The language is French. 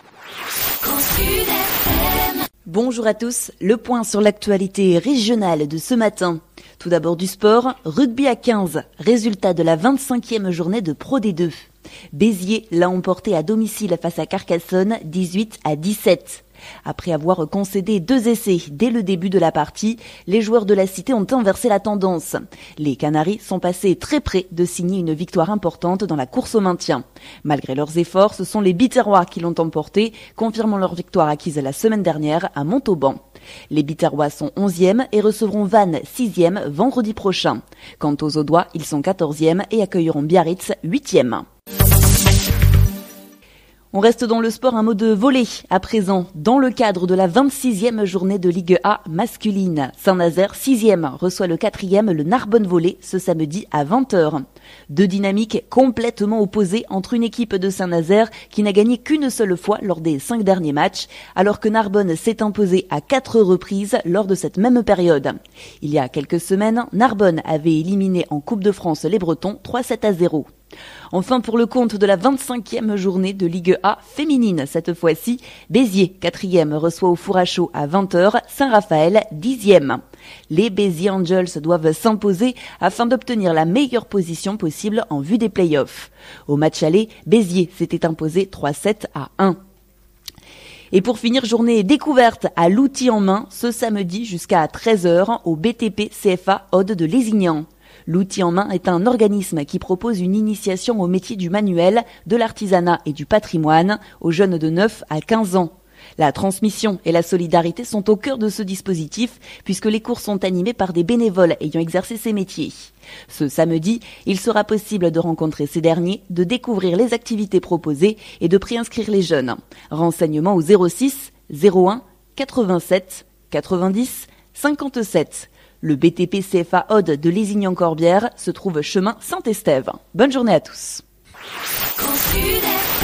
Bonjour à tous, le point sur l'actualité régionale de ce matin. Tout d'abord du sport, rugby à 15, résultat de la 25e journée de Pro D2. Béziers l'a emporté à domicile face à Carcassonne, 18-17. Après avoir concédé 2 essais dès le début de la partie, les joueurs de la Cité ont inversé la tendance. Les Canaris sont passés très près de signer une victoire importante dans la course au maintien. Malgré leurs efforts, ce sont les Biterrois qui l'ont emporté, confirmant leur victoire acquise la semaine dernière à Montauban. Les Biterrois sont 11e et recevront Vannes 6e vendredi prochain. Quant aux Audois, ils sont 14e et accueilleront Biarritz 8e. On reste dans le sport, un mot de volley à présent. Dans le cadre de la 26e journée de Ligue A masculine, Saint-Nazaire 6e reçoit le 4e, le Narbonne Volley, ce samedi à 20h. Deux dynamiques complètement opposées entre une équipe de Saint-Nazaire qui n'a gagné qu'une seule fois lors des 5 derniers matchs, alors que Narbonne s'est imposé à 4 reprises lors de cette même période. Il y a quelques semaines, Narbonne avait éliminé en Coupe de France les Bretons 3-7-0. Enfin, pour le compte de la 25e journée de Ligue A féminine, cette fois-ci, Béziers, 4e, reçoit au four à chaud à 20h, Saint-Raphaël, 10e. Les Béziers Angels doivent s'imposer afin d'obtenir la meilleure position possible en vue des playoffs. Au match aller, Béziers s'était imposé 3-7-1. Et pour finir, journée découverte à l'outil en main ce samedi jusqu'à 13h au BTP CFA Aude de Lézignan. L'outil en main est un organisme qui propose une initiation au métier du manuel, de l'artisanat et du patrimoine aux jeunes de 9 à 15 ans. La transmission et la solidarité sont au cœur de ce dispositif puisque les cours sont animés par des bénévoles ayant exercé ces métiers. Ce samedi, il sera possible de rencontrer ces derniers, de découvrir les activités proposées et de préinscrire les jeunes. Renseignements au 06 01 87 90 57. Le BTP CFA Aude de Lézignan-Corbière se trouve chemin Saint-Estève. Bonne journée à tous.